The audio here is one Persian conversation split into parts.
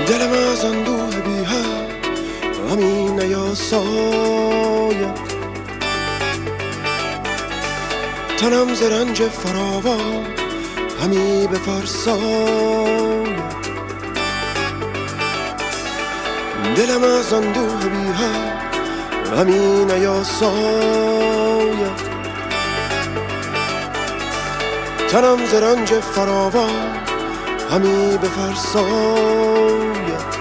دلم از اندوه بی حد همی نیاساید، تنم ز رنج فراوان همی بفرساید. دلم از اندوه بی حد همی نیاساید، تنم ز رنج فراوان همی بفرساید.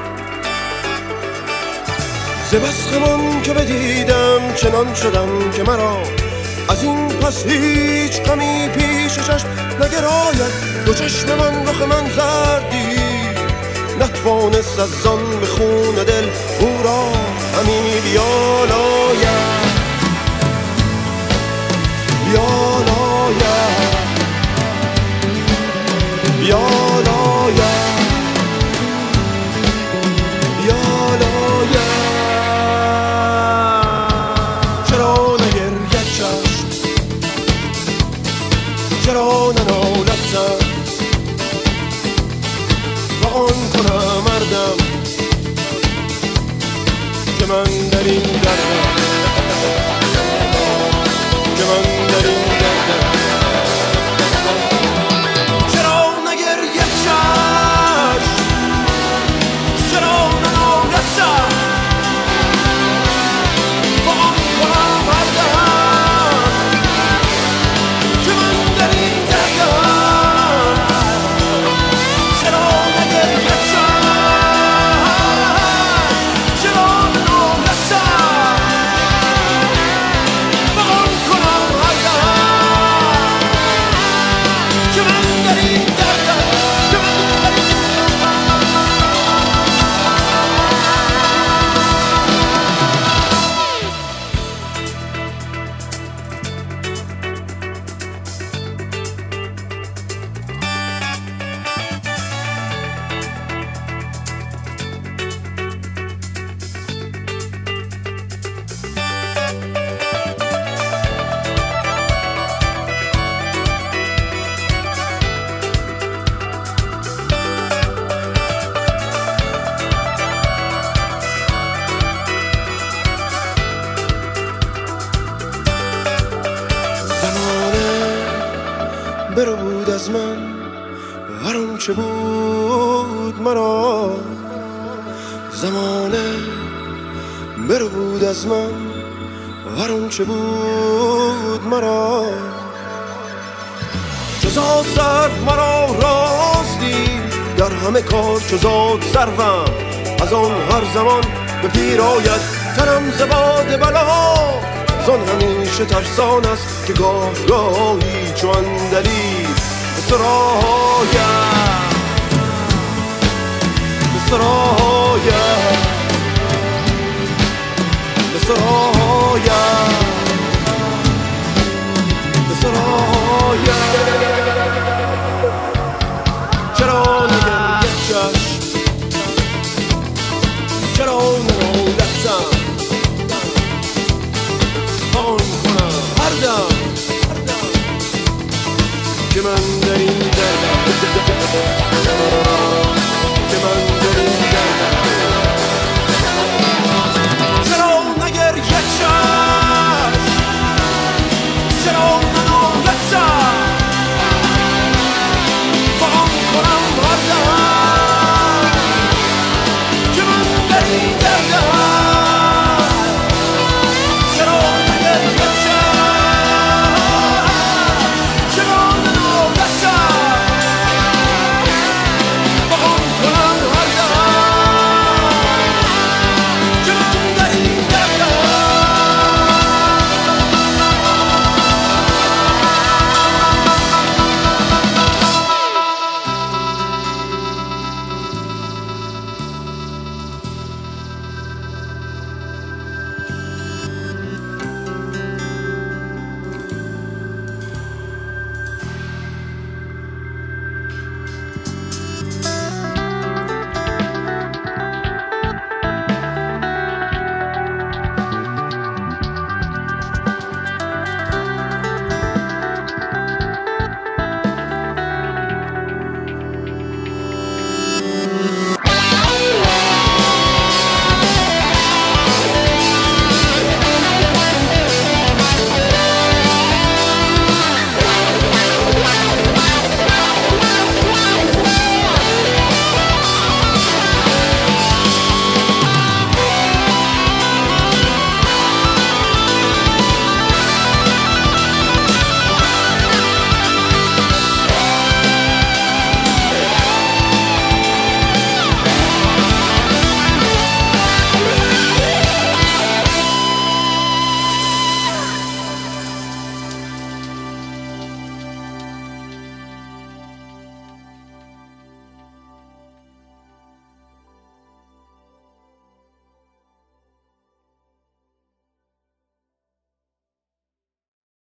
ز بس غمان که بدیدم چنان شدم که مرا از این پس هیچ غمی پیش چشم نگراید. دو چشم من رخ من زردی نتوانست از آن به خون دل او را همی بیالاید. بیالاید بیالاید بیالاید. چرا نگرید چشم، چرا ننالد سر، فغان کنم مردم که من در این دردم، که من در این دردم. چرا نگرید چشم، چرا ننالد سر، فغان کنم مردم که من در این دردم. چرا نگرید چشم، چرا ننالد سر، فغان کنم مردم که من در این دردم، که من در این برود از من هر آنچه بود مرا. زمانه برود از من هر آنچه بود مرا. جزا سرد مرا راستی در همه کار، چزاد سروم از آن هر زمان به پیراید. تنم ز باد بلا زان همیشه ترسان است که گاه گاهی چو اندلی به سراید، به سراید، به سراید، به سراید. چرا نگرید چشم، چرا ننالد سر، فغان کنم مردم که من در این دردم.